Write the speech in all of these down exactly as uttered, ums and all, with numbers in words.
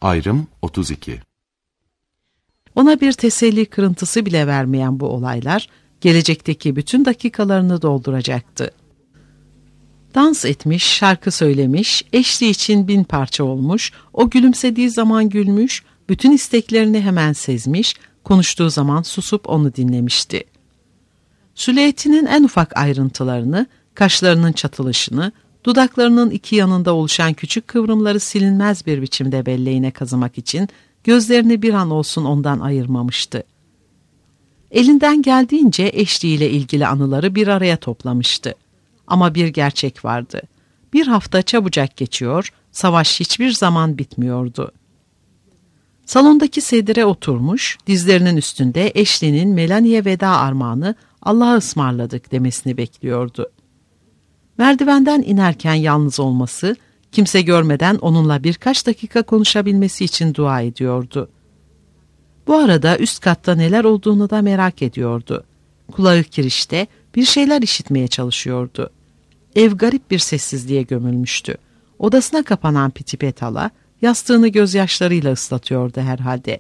Ayrım otuz iki. Ona bir teselli kırıntısı bile vermeyen bu olaylar, gelecekteki bütün dakikalarını dolduracaktı. Dans etmiş, şarkı söylemiş, eşli için bin parça olmuş, o gülümsediği zaman gülmüş, bütün isteklerini hemen sezmiş, konuştuğu zaman susup onu dinlemişti. Silüetinin en ufak ayrıntılarını, kaşlarının çatılışını, dudaklarının iki yanında oluşan küçük kıvrımları silinmez bir biçimde belleğine kazımak için gözlerini bir an olsun ondan ayırmamıştı. Elinden geldiğince eşliğiyle ilgili anıları bir araya toplamıştı. Ama bir gerçek vardı. Bir hafta çabucak geçiyor, savaş hiçbir zaman bitmiyordu. Salondaki sedire oturmuş, dizlerinin üstünde eşliğinin Melanie'ye veda armağanı Allah'a ısmarladık demesini bekliyordu. Merdivenden inerken yalnız olması, kimse görmeden onunla birkaç dakika konuşabilmesi için dua ediyordu. Bu arada üst katta neler olduğunu da merak ediyordu. Kulağı kirişte bir şeyler işitmeye çalışıyordu. Ev garip bir sessizliğe gömülmüştü. Odasına kapanan Pitipet hala yastığını gözyaşlarıyla ıslatıyordu herhalde.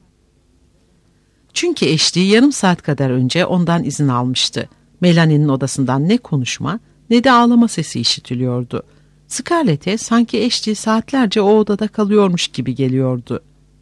Çünkü eşliği yarım saat kadar önce ondan izin almıştı. Melanie'nin odasından ne konuşma ne de ağlama sesi işitiliyordu. Scarlett'e sanki eşliği saatlerce o odada kalıyormuş gibi geliyordu.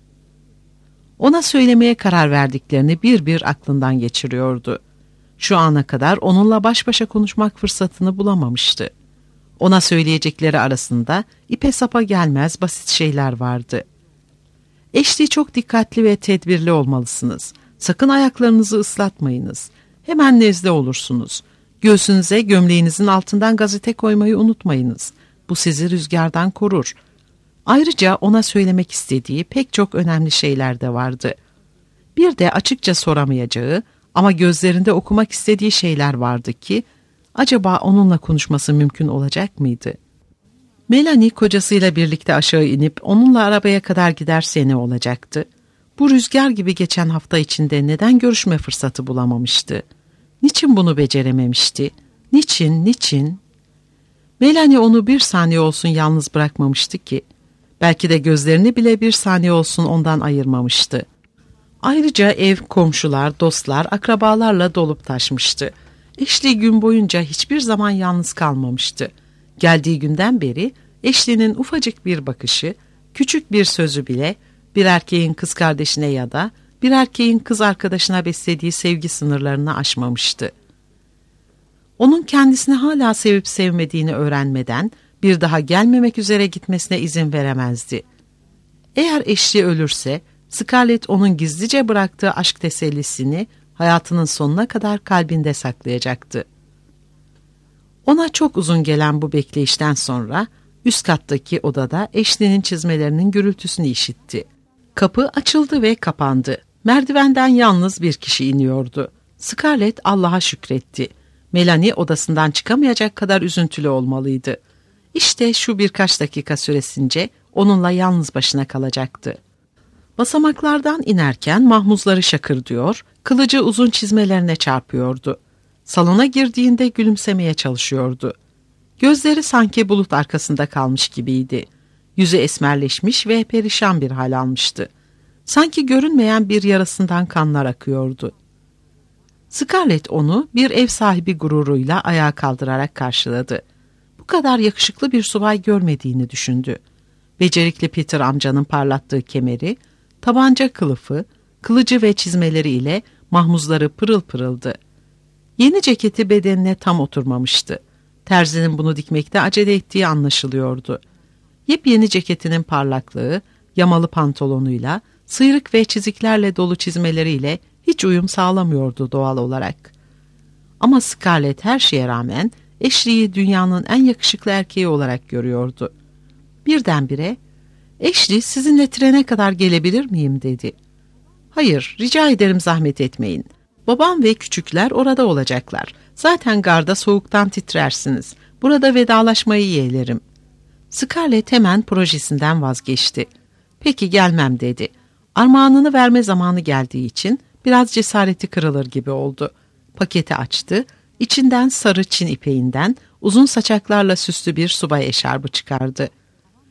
Ona söylemeye karar verdiklerini bir bir aklından geçiriyordu. Şu ana kadar onunla baş başa konuşmak fırsatını bulamamıştı. Ona söyleyecekleri arasında ipe sapa gelmez basit şeyler vardı. Eşliği çok dikkatli ve tedbirli olmalısınız. Sakın ayaklarınızı ıslatmayınız. Hemen nezle olursunuz. Göğsünüze gömleğinizin altından gazete koymayı unutmayınız. Bu sizi rüzgardan korur. Ayrıca ona söylemek istediği pek çok önemli şeyler de vardı. Bir de açıkça soramayacağı ama gözlerinde okumak istediği şeyler vardı ki, acaba onunla konuşması mümkün olacak mıydı? Melanie kocasıyla birlikte aşağı inip onunla arabaya kadar giderse ne olacaktı? Bu rüzgar gibi geçen hafta içinde neden görüşme fırsatı bulamamıştı? Niçin bunu becerememişti? Niçin, niçin? Melanie onu bir saniye olsun yalnız bırakmamıştı ki. Belki de gözlerini bile bir saniye olsun ondan ayırmamıştı. Ayrıca ev, komşular, dostlar, akrabalarla dolup taşmıştı. Eşli gün boyunca hiçbir zaman yalnız kalmamıştı. Geldiği günden beri eşlinin ufacık bir bakışı, küçük bir sözü bile bir erkeğin kız kardeşine ya da bir erkeğin kız arkadaşına beslediği sevgi sınırlarını aşmamıştı. Onun kendisini hala sevip sevmediğini öğrenmeden bir daha gelmemek üzere gitmesine izin veremezdi. Eğer eşli ölürse Scarlett onun gizlice bıraktığı aşk tesellisini hayatının sonuna kadar kalbinde saklayacaktı. Ona çok uzun gelen bu bekleyişten sonra üst kattaki odada eşlinin çizmelerinin gürültüsünü işitti. Kapı açıldı ve kapandı. Merdivenden yalnız bir kişi iniyordu. Scarlett Allah'a şükretti. Melanie odasından çıkamayacak kadar üzüntülü olmalıydı. İşte şu birkaç dakika süresince onunla yalnız başına kalacaktı. Basamaklardan inerken mahmuzları şakırdıyor, kılıcı uzun çizmelerine çarpıyordu. Salona girdiğinde gülümsemeye çalışıyordu. Gözleri sanki bulut arkasında kalmış gibiydi. Yüzü esmerleşmiş ve perişan bir hal almıştı. Sanki görünmeyen bir yarasından kanlar akıyordu. Scarlett onu bir ev sahibi gururuyla ayağa kaldırarak karşıladı. Bu kadar yakışıklı bir subay görmediğini düşündü. Becerikli Peter amcanın parlattığı kemeri, tabanca kılıfı, kılıcı ve çizmeleriyle mahmuzları pırıl pırıldı. Yeni ceketi bedenine tam oturmamıştı. Terzinin bunu dikmekte acele ettiği anlaşılıyordu. Yepyeni ceketinin parlaklığı, yamalı pantolonuyla, sıyrık ve çiziklerle dolu çizmeleriyle hiç uyum sağlamıyordu doğal olarak. Ama Scarlett her şeye rağmen Ashley'i dünyanın en yakışıklı erkeği olarak görüyordu. Birdenbire, "Ashley, sizinle trene kadar gelebilir miyim?" dedi. "Hayır, rica ederim, zahmet etmeyin. Babam ve küçükler orada olacaklar. Zaten garda soğuktan titrersiniz. Burada vedalaşmayı yeğlerim." Scarlett hemen projesinden vazgeçti. "Peki, gelmem," dedi. Armağanını verme zamanı geldiği için biraz cesareti kırılır gibi oldu. Paketi açtı, içinden sarı Çin ipeğinden uzun saçaklarla süslü bir subay eşarbı çıkardı.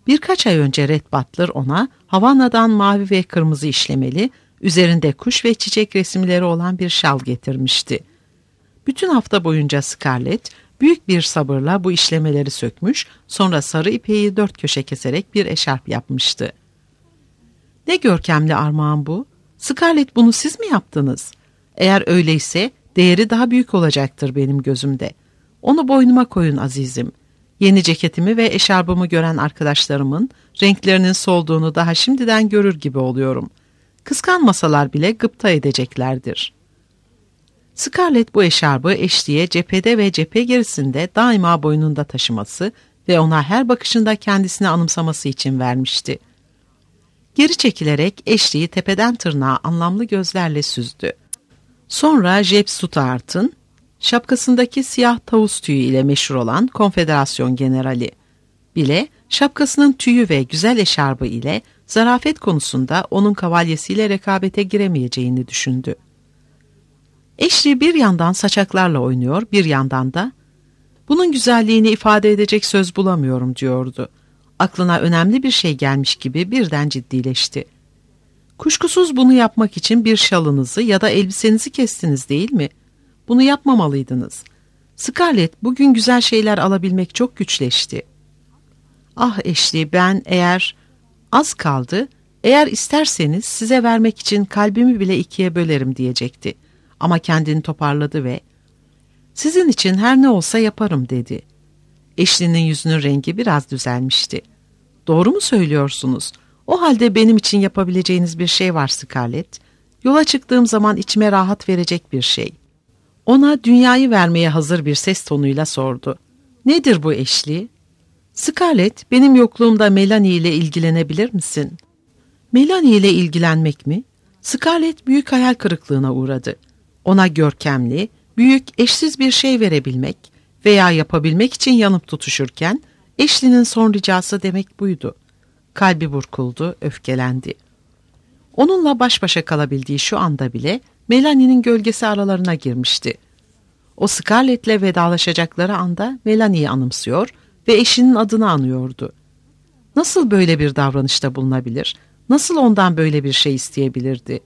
Birkaç ay önce Red Butler ona Havana'dan mavi ve kırmızı işlemeli, üzerinde kuş ve çiçek resimleri olan bir şal getirmişti. Bütün hafta boyunca Scarlett büyük bir sabırla bu işlemeleri sökmüş, sonra sarı ipeği dört köşe keserek bir eşarp yapmıştı. Ne görkemli armağan bu. Scarlett, bunu siz mi yaptınız? Eğer öyleyse değeri daha büyük olacaktır benim gözümde. Onu boynuma koyun azizim. Yeni ceketimi ve eşarbımı gören arkadaşlarımın renklerinin solduğunu daha şimdiden görür gibi oluyorum. Kıskanmasalar bile gıpta edeceklerdir. Scarlett bu eşarbı eşliğe cephede ve cephe gerisinde daima boynunda taşıması ve ona her bakışında kendisini anımsaması için vermişti. Geri çekilerek eşliği tepeden tırnağa anlamlı gözlerle süzdü. Sonra Jeb Stuart'ın şapkasındaki siyah tavus tüyü ile meşhur olan Konfederasyon Generali bile şapkasının tüyü ve güzel eşarbı ile zarafet konusunda onun kavalyesiyle rekabete giremeyeceğini düşündü. Ashley bir yandan saçaklarla oynuyor, bir yandan da "Bunun güzelliğini ifade edecek söz bulamıyorum," diyordu. Aklına önemli bir şey gelmiş gibi birden ciddileşti. "Kuşkusuz bunu yapmak için bir şalınızı ya da elbisenizi kestiniz, değil mi? Bunu yapmamalıydınız. Scarlett, bugün güzel şeyler alabilmek çok güçleşti." "Ah Ashley, ben eğer az kaldı, eğer isterseniz size vermek için kalbimi bile ikiye bölerim," diyecekti. Ama kendini toparladı ve "Sizin için her ne olsa yaparım," dedi. Ashley'nin yüzünün rengi biraz düzelmişti. "Doğru mu söylüyorsunuz? O halde benim için yapabileceğiniz bir şey var Scarlett. Yola çıktığım zaman içime rahat verecek bir şey." Ona dünyayı vermeye hazır bir ses tonuyla sordu. "Nedir bu Ashley?" "Scarlett, benim yokluğumda Melanie ile ilgilenebilir misin?" Melanie ile ilgilenmek mi? Scarlett büyük hayal kırıklığına uğradı. Ona görkemli, büyük, eşsiz bir şey verebilmek veya yapabilmek için yanıp tutuşurken Ashley'nin son ricası demek buydu. Kalbi burkuldu, öfkelendi. Onunla baş başa kalabildiği şu anda bile Melanie'nin gölgesi aralarına girmişti. O Scarlett'le vedalaşacakları anda Melanie'yi anımsıyor ve eşinin adını anıyordu. Nasıl böyle bir davranışta bulunabilir? Nasıl ondan böyle bir şey isteyebilirdi?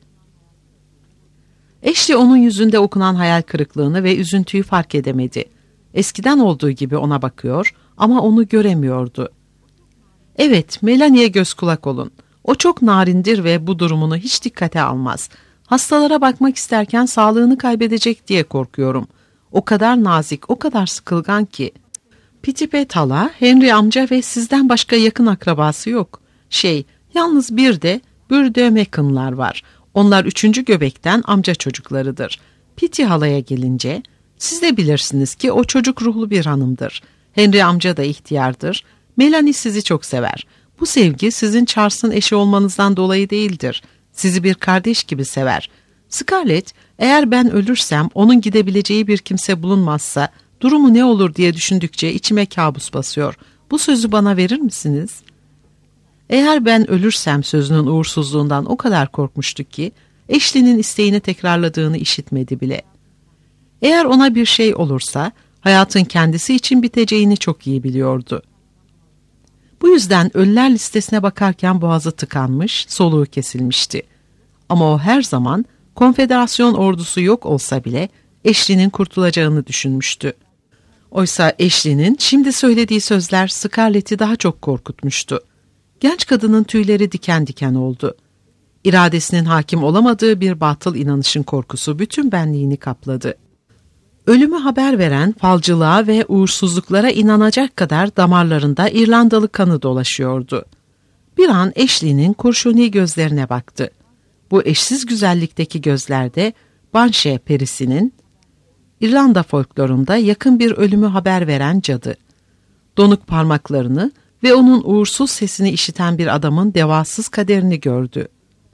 Ashley onun yüzünde okunan hayal kırıklığını ve üzüntüyü fark edemedi. Eskiden olduğu gibi ona bakıyor ama onu göremiyordu. "Evet, Melanie'ye göz kulak olun. O çok narindir ve bu durumunu hiç dikkate almaz. Hastalara bakmak isterken sağlığını kaybedecek diye korkuyorum. O kadar nazik, o kadar sıkılgan ki." Pitipet hala, Henry amca ve sizden başka yakın akrabası yok. Şey, yalnız bir de Burde Macon'lar var. Onlar üçüncü göbekten amca çocuklarıdır. Piti halaya gelince, siz de bilirsiniz ki o çocuk ruhlu bir hanımdır. Henry amca da ihtiyardır. Melanie sizi çok sever. Bu sevgi sizin Charles'ın eşi olmanızdan dolayı değildir. Sizi bir kardeş gibi sever. Scarlett, eğer ben ölürsem onun gidebileceği bir kimse bulunmazsa durumu ne olur diye düşündükçe içime kabus basıyor. Bu sözü bana verir misiniz? Eğer ben ölürsem sözünün uğursuzluğundan o kadar korkmuştu ki Ashley'nin isteğini tekrarladığını işitmedi bile. Eğer ona bir şey olursa hayatın kendisi için biteceğini çok iyi biliyordu. Bu yüzden ölüler listesine bakarken boğazı tıkanmış, soluğu kesilmişti. Ama o her zaman konfederasyon ordusu yok olsa bile Ashley'nin kurtulacağını düşünmüştü. Oysa Ashley'nin şimdi söylediği sözler Scarlett'i daha çok korkutmuştu. Genç kadının tüyleri diken diken oldu. İradesinin hakim olamadığı bir batıl inanışın korkusu bütün benliğini kapladı. Ölümü haber veren falcılığa ve uğursuzluklara inanacak kadar damarlarında İrlandalı kanı dolaşıyordu. Bir an Ashley'nin kurşuni gözlerine baktı. Bu eşsiz güzellikteki gözlerde Banshee perisinin, İrlanda folklorunda yakın bir ölümü haber veren cadı. Donuk parmaklarını ve onun uğursuz sesini işiten bir adamın devasız kaderini gördü.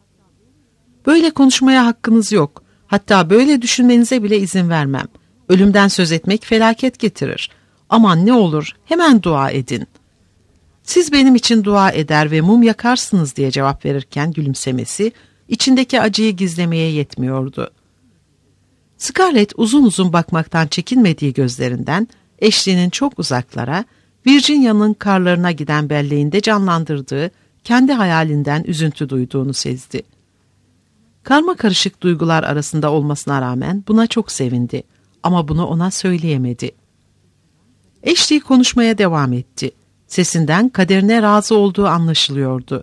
"Böyle konuşmaya hakkınız yok. Hatta böyle düşünmenize bile izin vermem. Ölümden söz etmek felaket getirir. Aman ne olur hemen dua edin." "Siz benim için dua eder ve mum yakarsınız," diye cevap verirken gülümsemesi içindeki acıyı gizlemeye yetmiyordu. Scarlett uzun uzun bakmaktan çekinmediği gözlerinden Ashley'nin çok uzaklara, Virginia'nın karlarına giden belleğinde canlandırdığı kendi hayalinden üzüntü duyduğunu sezdi. Karma karışık duygular arasında olmasına rağmen buna çok sevindi ama bunu ona söyleyemedi. Ashley konuşmaya devam etti. Sesinden kaderine razı olduğu anlaşılıyordu.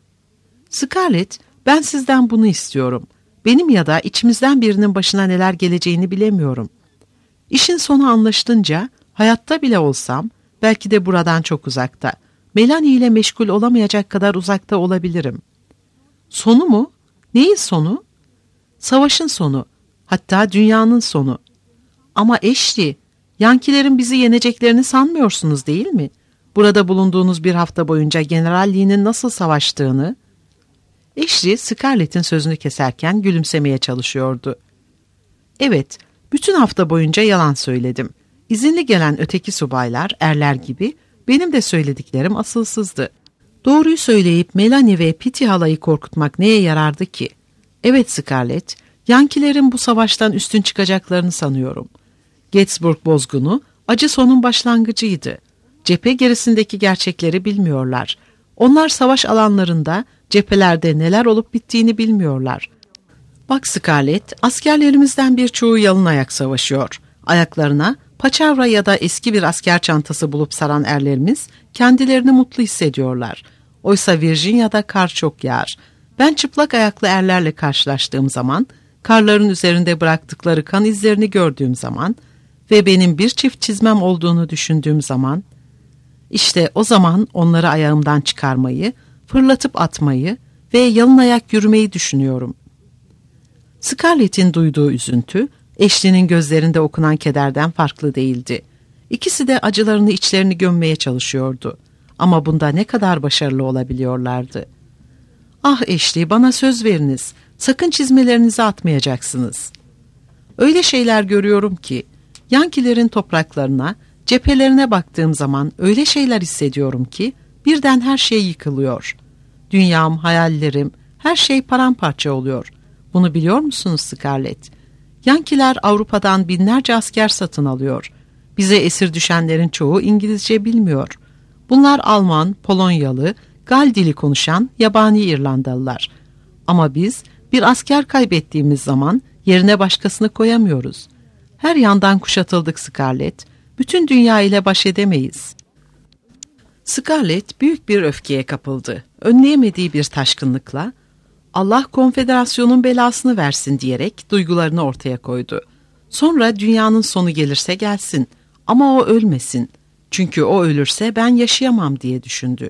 Scarlett, ben sizden bunu istiyorum. Benim ya da içimizden birinin başına neler geleceğini bilemiyorum. İşin sonu anlaşılınca, hayatta bile olsam, belki de buradan çok uzakta, Melanie ile meşgul olamayacak kadar uzakta olabilirim. Sonu mu? Neyin sonu? Savaşın sonu, hatta dünyanın sonu. Ama Ashley, Yankilerin bizi yeneceklerini sanmıyorsunuz değil mi? Burada bulunduğunuz bir hafta boyunca General Lee'nin nasıl savaştığını... Ashley, Scarlett'in sözünü keserken gülümsemeye çalışıyordu. Evet, bütün hafta boyunca yalan söyledim. İzinli gelen öteki subaylar, erler gibi, benim de söylediklerim asılsızdı. Doğruyu söyleyip Melanie ve Pitty halayı korkutmak neye yarardı ki? Evet Scarlett, Yankilerin bu savaştan üstün çıkacaklarını sanıyorum. Gettysburg bozgunu acı sonun başlangıcıydı. Cephe gerisindeki gerçekleri bilmiyorlar. Onlar savaş alanlarında, cephelerde neler olup bittiğini bilmiyorlar. Bak Scarlett, askerlerimizden birçoğu yalın ayak savaşıyor. Ayaklarına paçavra ya da eski bir asker çantası bulup saran erlerimiz kendilerini mutlu hissediyorlar. Oysa Virginia'da kar çok yağar. Ben çıplak ayaklı erlerle karşılaştığım zaman, karların üzerinde bıraktıkları kan izlerini gördüğüm zaman ve benim bir çift çizmem olduğunu düşündüğüm zaman, işte o zaman onları ayağımdan çıkarmayı, fırlatıp atmayı ve yalın ayak yürümeyi düşünüyorum. Scarlett'in duyduğu üzüntü, Ashley'nin gözlerinde okunan kederden farklı değildi. İkisi de acılarını içlerini gömmeye çalışıyordu. Ama bunda ne kadar başarılı olabiliyorlardı. Ah Ashley, bana söz veriniz, sakın çizmelerinizi atmayacaksınız. Öyle şeyler görüyorum ki, Yankilerin topraklarına, cephelerine baktığım zaman öyle şeyler hissediyorum ki, birden her şey yıkılıyor. Dünyam, hayallerim, her şey paramparça oluyor. Bunu biliyor musunuz Scarlett? Yankiler Avrupa'dan binlerce asker satın alıyor. Bize esir düşenlerin çoğu İngilizce bilmiyor. Bunlar Alman, Polonyalı, Gal dili konuşan yabani İrlandalılar. Ama biz bir asker kaybettiğimiz zaman yerine başkasını koyamıyoruz. Her yandan kuşatıldık Scarlett. Bütün dünya ile baş edemeyiz. Scarlett büyük bir öfkeye kapıldı. Önleyemediği bir taşkınlıkla Allah konfederasyonun belasını versin diyerek duygularını ortaya koydu. Sonra dünyanın sonu gelirse gelsin ama o ölmesin. Çünkü o ölürse ben yaşayamam diye düşündü.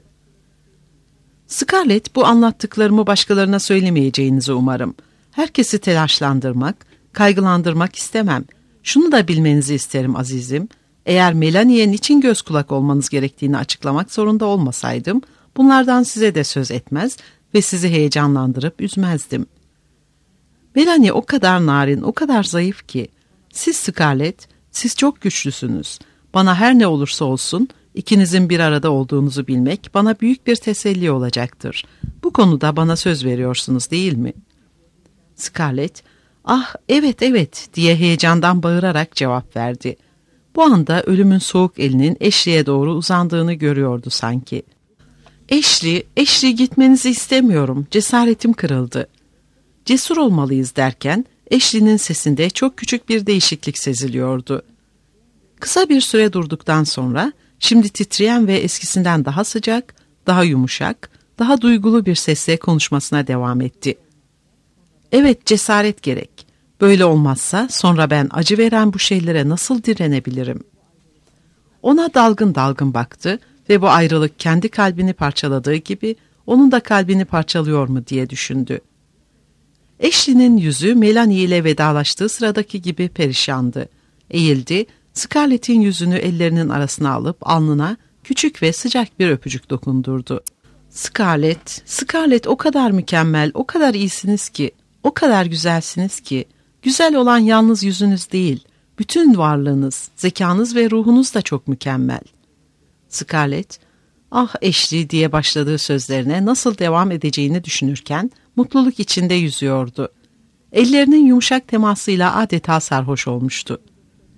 Scarlett, bu anlattıklarımı başkalarına söylemeyeceğinizi umarım. Herkesi telaşlandırmak, kaygılandırmak istemem. Şunu da bilmenizi isterim azizim. Eğer Melanie'ye niçin göz kulak olmanız gerektiğini açıklamak zorunda olmasaydım, bunlardan size de söz etmez ve sizi heyecanlandırıp üzmezdim. Melanie o kadar narin, o kadar zayıf ki. Siz Scarlett, siz çok güçlüsünüz. Bana her ne olursa olsun, ikinizin bir arada olduğunuzu bilmek bana büyük bir teselli olacaktır. Bu konuda bana söz veriyorsunuz değil mi? Scarlett, ah evet evet diye heyecandan bağırarak cevap verdi. Bu anda ölümün soğuk elinin Ashley'e doğru uzandığını görüyordu sanki. Ashley, Ashley gitmenizi istemiyorum, cesaretim kırıldı. Cesur olmalıyız derken Ashley'nin sesinde çok küçük bir değişiklik seziliyordu. Kısa bir süre durduktan sonra şimdi titreyen ve eskisinden daha sıcak, daha yumuşak, daha duygulu bir sesle konuşmasına devam etti. Evet, cesaret gerek. Böyle olmazsa sonra ben acı veren bu şeylere nasıl direnebilirim? Ona dalgın dalgın baktı ve bu ayrılık kendi kalbini parçaladığı gibi onun da kalbini parçalıyor mu diye düşündü. Ashley'nin yüzü Melanie ile vedalaştığı sıradaki gibi perişandı. Eğildi, Scarlett'in yüzünü ellerinin arasına alıp alnına küçük ve sıcak bir öpücük dokundurdu. Scarlett, Scarlett o kadar mükemmel, o kadar iyisiniz ki, o kadar güzelsiniz ki, güzel olan yalnız yüzünüz değil, bütün varlığınız, zekanız ve ruhunuz da çok mükemmel. Scarlett, ah Ashley diye başladığı sözlerine nasıl devam edeceğini düşünürken mutluluk içinde yüzüyordu. Ellerinin yumuşak temasıyla adeta sarhoş olmuştu.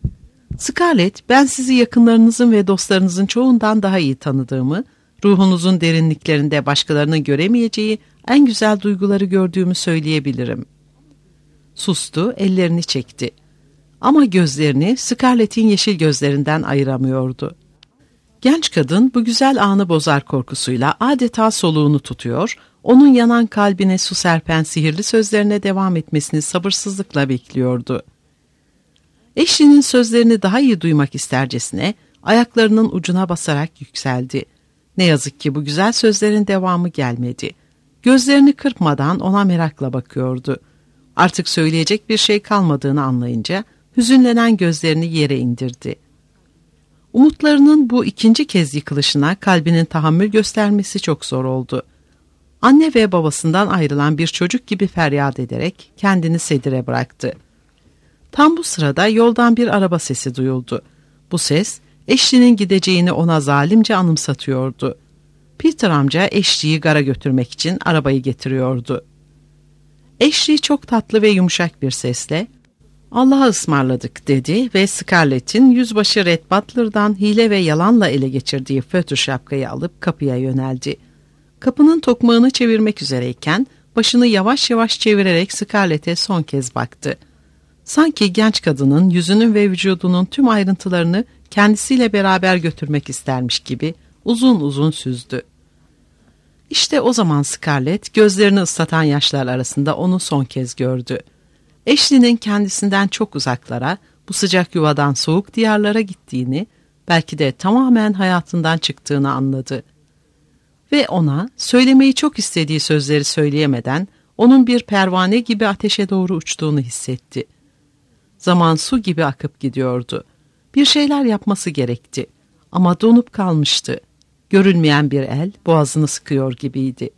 Scarlett, ben sizi yakınlarınızın ve dostlarınızın çoğundan daha iyi tanıdığımı, ruhunuzun derinliklerinde başkalarının göremeyeceği en güzel duyguları gördüğümü söyleyebilirim. Sustu, ellerini çekti. Ama gözlerini Scarlett'in yeşil gözlerinden ayıramıyordu. Genç kadın bu güzel anı bozar korkusuyla adeta soluğunu tutuyor, onun yanan kalbine su serpen sihirli sözlerine devam etmesini sabırsızlıkla bekliyordu. Eşinin sözlerini daha iyi duymak istercesine ayaklarının ucuna basarak yükseldi. Ne yazık ki bu güzel sözlerin devamı gelmedi. Gözlerini kırpmadan ona merakla bakıyordu. Artık söyleyecek bir şey kalmadığını anlayınca hüzünlenen gözlerini yere indirdi. Umutlarının bu ikinci kez yıkılışına kalbinin tahammül göstermesi çok zor oldu. Anne ve babasından ayrılan bir çocuk gibi feryat ederek kendini sedire bıraktı. Tam bu sırada yoldan bir araba sesi duyuldu. Bu ses eşliğinin gideceğini ona zalimce anımsatıyordu. Peter amca eşliği gara götürmek için arabayı getiriyordu. Eşliği çok tatlı ve yumuşak bir sesle "Allah'a ısmarladık" dedi ve Scarlett'in yüzbaşı Red Butler'dan hile ve yalanla ele geçirdiği fötr şapkayı alıp kapıya yöneldi. Kapının tokmağını çevirmek üzereyken başını yavaş yavaş çevirerek Scarlett'e son kez baktı. Sanki genç kadının yüzünün ve vücudunun tüm ayrıntılarını kendisiyle beraber götürmek istermiş gibi uzun uzun süzdü. İşte o zaman Scarlett gözlerini ıslatan yaşlar arasında onu son kez gördü. Eşliğinin kendisinden çok uzaklara, bu sıcak yuvadan soğuk diyarlara gittiğini, belki de tamamen hayatından çıktığını anladı. Ve ona söylemeyi çok istediği sözleri söyleyemeden onun bir pervane gibi ateşe doğru uçtuğunu hissetti. Zaman su gibi akıp gidiyordu. Bir şeyler yapması gerekti ama donup kalmıştı. Görülmeyen bir el boğazını sıkıyor gibiydi.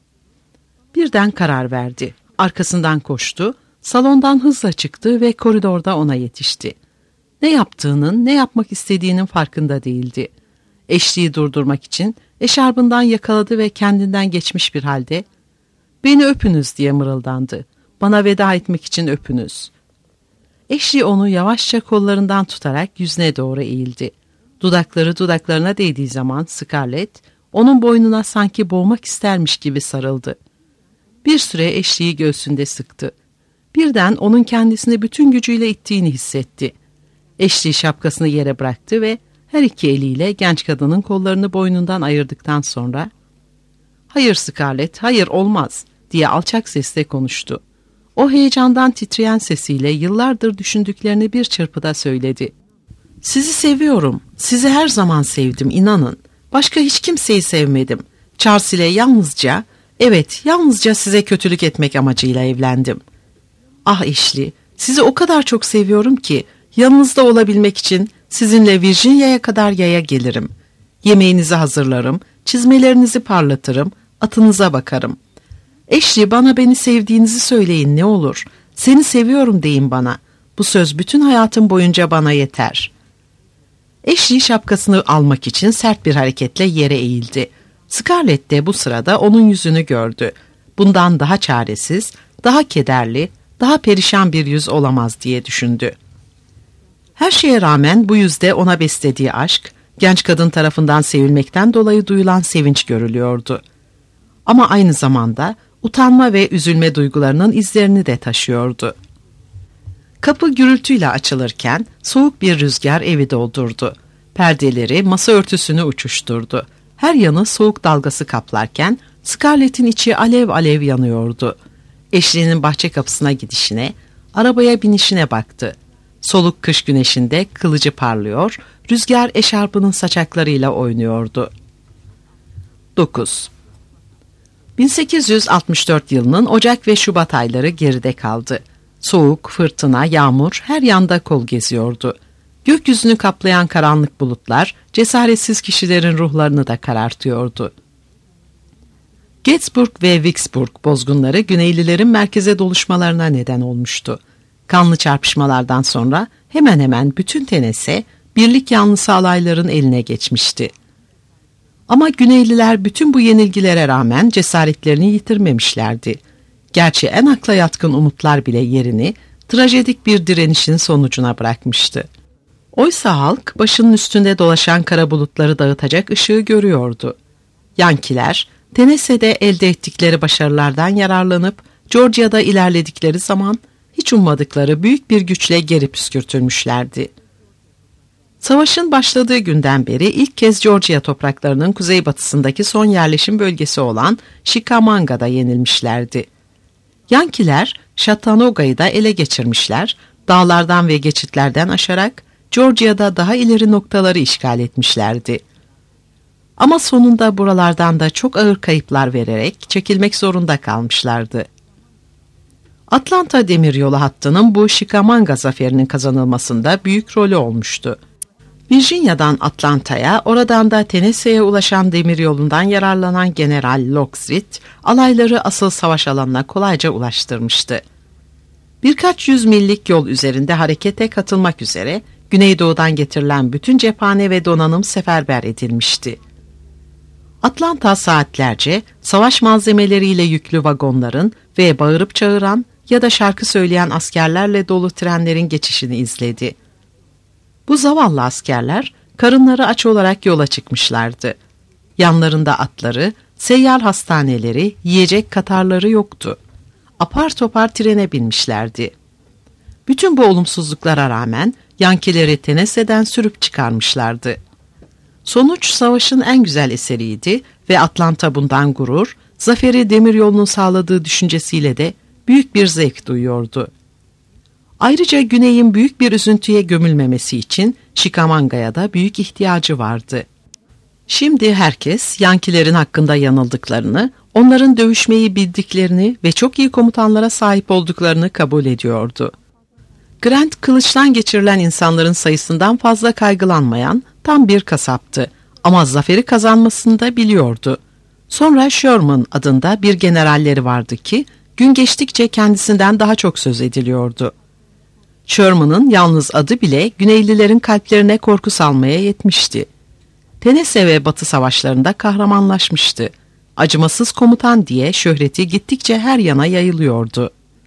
Birden karar verdi. Arkasından koştu, salondan hızla çıktı ve koridorda ona yetişti. Ne yaptığının, ne yapmak istediğinin farkında değildi. Eşliği durdurmak için eşarbından yakaladı ve kendinden geçmiş bir halde "Beni öpünüz" diye mırıldandı. "Bana veda etmek için öpünüz." Eşliği onu yavaşça kollarından tutarak yüzüne doğru eğildi. Dudakları dudaklarına değdiği zaman Scarlett onun boynuna sanki boğmak istermiş gibi sarıldı. Bir süre eşliği göğsünde sıktı. Birden onun kendisini bütün gücüyle ittiğini hissetti. Eşliği şapkasını yere bıraktı ve her iki eliyle genç kadının kollarını boynundan ayırdıktan sonra "Hayır Scarlett, hayır olmaz" diye alçak sesle konuştu. O heyecandan titreyen sesiyle yıllardır düşündüklerini bir çırpıda söyledi. "Sizi seviyorum, sizi her zaman sevdim, inanın. Başka hiç kimseyi sevmedim. Charles ile yalnızca, evet yalnızca size kötülük etmek amacıyla evlendim. Ah eşli, sizi o kadar çok seviyorum ki yanınızda olabilmek için sizinle Virginia'ya kadar yaya gelirim. Yemeğinizi hazırlarım, çizmelerinizi parlatırım, atınıza bakarım. Eşli, bana beni sevdiğinizi söyleyin ne olur. Seni seviyorum deyin bana. Bu söz bütün hayatım boyunca bana yeter." Eşli şapkasını almak için sert bir hareketle yere eğildi. Scarlett de bu sırada onun yüzünü gördü. Bundan daha çaresiz, daha kederli, daha perişan bir yüz olamaz diye düşündü. Her şeye rağmen bu yüzde ona beslediği aşk, genç kadın tarafından sevilmekten dolayı duyulan sevinç görülüyordu. Ama aynı zamanda utanma ve üzülme duygularının izlerini de taşıyordu. Kapı gürültüyle açılırken soğuk bir rüzgar evi doldurdu. Perdeleri, masa örtüsünü uçuşturdu. Her yanı soğuk dalgası kaplarken Scarlett'in içi alev alev yanıyordu. Eşliğinin bahçe kapısına gidişine, arabaya binişine baktı. Soluk kış güneşinde kılıcı parlıyor, rüzgar eşarpının saçaklarıyla oynuyordu. dokuz. bin sekiz yüz altmış dört yılının Ocak ve Şubat ayları geride kaldı. Soğuk, fırtına, yağmur her yanda kol geziyordu. Gökyüzünü kaplayan karanlık bulutlar cesaretsiz kişilerin ruhlarını da karartıyordu. Gettysburg ve Vicksburg bozgunları Güneylilerin merkeze doluşmalarına neden olmuştu. Kanlı çarpışmalardan sonra hemen hemen bütün Tennessee birlik yanlısı alayların eline geçmişti. Ama Güneyliler bütün bu yenilgilere rağmen cesaretlerini yitirmemişlerdi. Gerçi en akla yatkın umutlar bile yerini trajedik bir direnişin sonucuna bırakmıştı. Oysa halk başının üstünde dolaşan kara bulutları dağıtacak ışığı görüyordu. Yankiler, Tennessee'de elde ettikleri başarılardan yararlanıp Georgia'da ilerledikleri zaman hiç ummadıkları büyük bir güçle geri püskürtülmüşlerdi. Savaşın başladığı günden beri ilk kez Georgia topraklarının kuzeybatısındaki son yerleşim bölgesi olan Chickamauga'da yenilmişlerdi. Yankiler Chattanoogga'yı da ele geçirmişler, dağlardan ve geçitlerden aşarak Georgia'da daha ileri noktaları işgal etmişlerdi. Ama sonunda buralardan da çok ağır kayıplar vererek çekilmek zorunda kalmışlardı. Atlanta Demiryolu hattının bu Chickamauga zaferinin kazanılmasında büyük rolü olmuştu. Virginia'dan Atlanta'ya, oradan da Tennessee'ye ulaşan demiryolundan yararlanan General Longstreet, alayları asıl savaş alanına kolayca ulaştırmıştı. Birkaç yüz millik yol üzerinde harekete katılmak üzere Güneydoğu'dan getirilen bütün cephane ve donanım seferber edilmişti. Atlanta saatlerce savaş malzemeleriyle yüklü vagonların ve bağırıp çağıran ya da şarkı söyleyen askerlerle dolu trenlerin geçişini izledi. Bu zavallı askerler karınları aç olarak yola çıkmışlardı. Yanlarında atları, seyyar hastaneleri, yiyecek katarları yoktu. Apar topar trene binmişlerdi. Bütün bu olumsuzluklara rağmen Yankileri Tennessee'den sürüp çıkarmışlardı. Sonuç savaşın en güzel eseriydi ve Atlanta bundan gurur, zaferi demiryolunun sağladığı düşüncesiyle de büyük bir zevk duyuyordu. Ayrıca Güney'in büyük bir üzüntüye gömülmemesi için Chickamauгa'ya da büyük ihtiyacı vardı. Şimdi herkes Yankilerin hakkında yanıldıklarını, onların dövüşmeyi bildiklerini ve çok iyi komutanlara sahip olduklarını kabul ediyordu. Grant, kılıçtan geçirilen insanların sayısından fazla kaygılanmayan tam bir kasaptı ama zaferi kazanmasını da biliyordu. Sonra Sherman adında bir generalleri vardı ki gün geçtikçe kendisinden daha çok söz ediliyordu. Sherman'ın yalnız adı bile Güneylilerin kalplerine korku salmaya yetmişti. Tennessee ve Batı savaşlarında kahramanlaşmıştı. Acımasız komutan diye şöhreti gittikçe her yana yayılıyordu.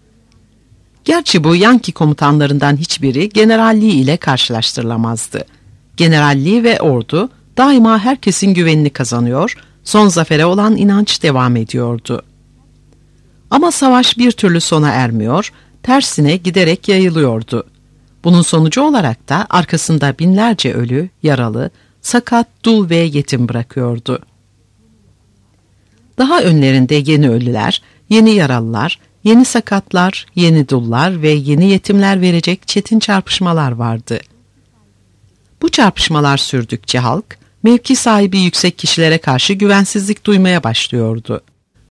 Gerçi bu Yanki komutanlarından hiçbiri generalliği ile karşılaştırılamazdı. Generalliği ve ordu daima herkesin güvenini kazanıyor, son zafere olan inanç devam ediyordu. Ama savaş bir türlü sona ermiyor, tersine giderek yayılıyordu. Bunun sonucu olarak da arkasında binlerce ölü, yaralı, sakat, dul ve yetim bırakıyordu. Daha önlerinde yeni ölüler, yeni yaralılar, yeni sakatlar, yeni dullar ve yeni yetimler verecek çetin çarpışmalar vardı. Bu çarpışmalar sürdükçe halk, mevki sahibi yüksek kişilere karşı güvensizlik duymaya başlıyordu.